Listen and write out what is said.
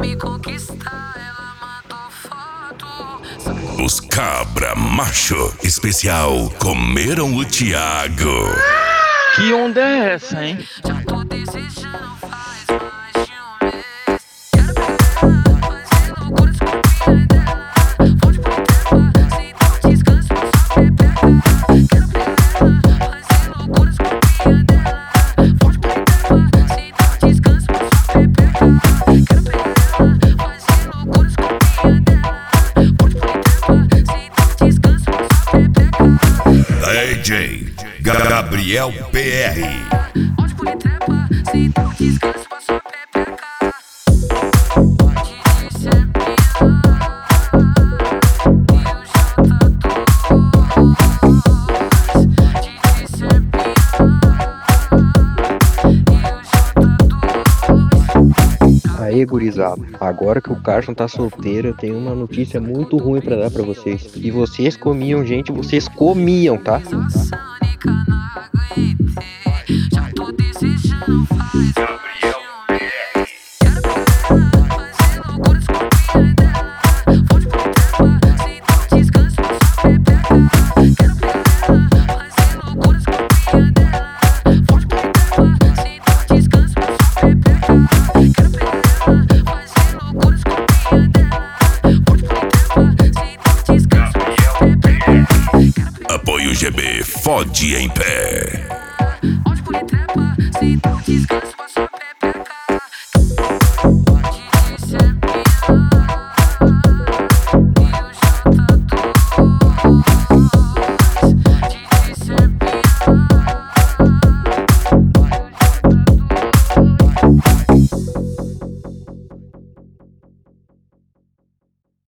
me conquistar, ela mandou foto. Os cabra macho especial comeram o Thiago. Que onda é essa, hein? Já tô desejando faz mais de um mês. Quero pegar, fazer loucuras com a piranha dela. Vou de boteca, sem dar descanso pra sua pepeca. Quero pegar, fazer loucuras com a piranha dela. Vou de boteca, sem dar descanso pra sua pepeca. Quero pegar, fazer loucuras com a piranha dela. Vou de boteca, sem dar descanso pra sua pepeca. DJ Gabriel PR. Onde pule trepa, sem dar descanso pra sua pepeca. Te disse é minha, e eu já tá dois. Te disse é minha, e eu já tá dois. Aê, gurizada, agora que o Carson tá solteiro, eu tenho uma notícia muito ruim pra dar pra vocês. E vocês comiam, gente, vocês comiam, tá? Sônica não aguentei, já tô desejando faz mais de um mês. Quero pegar, fazer loucuras com a piranha dela. Vou de boteca, sem dar descanso pra sua pepeca. Quero pegar, fazer loucuras com a piranha dela. Vou de boteca, sem dar descanso pra sua pepeca. Quero pegar, fazer loucuras com a piranha dela. Vou de boteca, sem dar descanso pra sua pepeca. Apoio GB Fode em Pé.